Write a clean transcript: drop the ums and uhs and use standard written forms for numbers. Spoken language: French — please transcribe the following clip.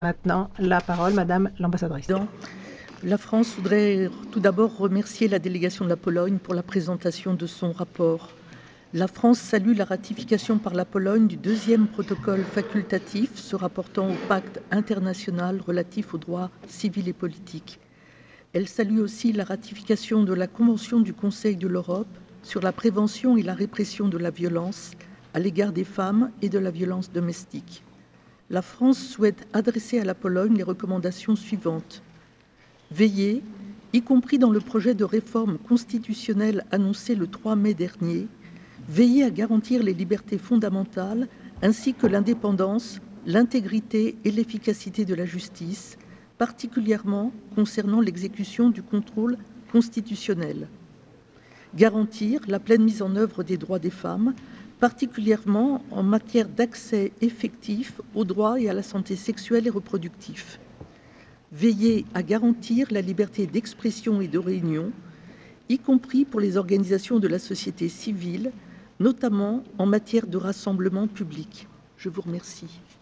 Maintenant, la parole, Madame l'ambassadrice. La France voudrait tout d'abord remercier la délégation de la Pologne pour la présentation de son rapport. La France salue la ratification par la Pologne du deuxième protocole facultatif se rapportant au pacte international relatif aux droits civils et politiques. Elle salue aussi la ratification de la Convention du Conseil de l'Europe sur la prévention et la répression de la violence à l'égard des femmes et de la violence domestique. La France souhaite adresser à la Pologne les recommandations suivantes. Veiller, y compris dans le projet de réforme constitutionnelle annoncé le 3 mai dernier, veiller à garantir les libertés fondamentales ainsi que l'indépendance, l'intégrité et l'efficacité de la justice, particulièrement concernant l'exécution du contrôle constitutionnel. Garantir la pleine mise en œuvre des droits des femmes, particulièrement en matière d'accès effectif aux droits et à la santé sexuelle et reproductive. Veiller à garantir la liberté d'expression et de réunion, y compris pour les organisations de la société civile, notamment en matière de rassemblement public. Je vous remercie.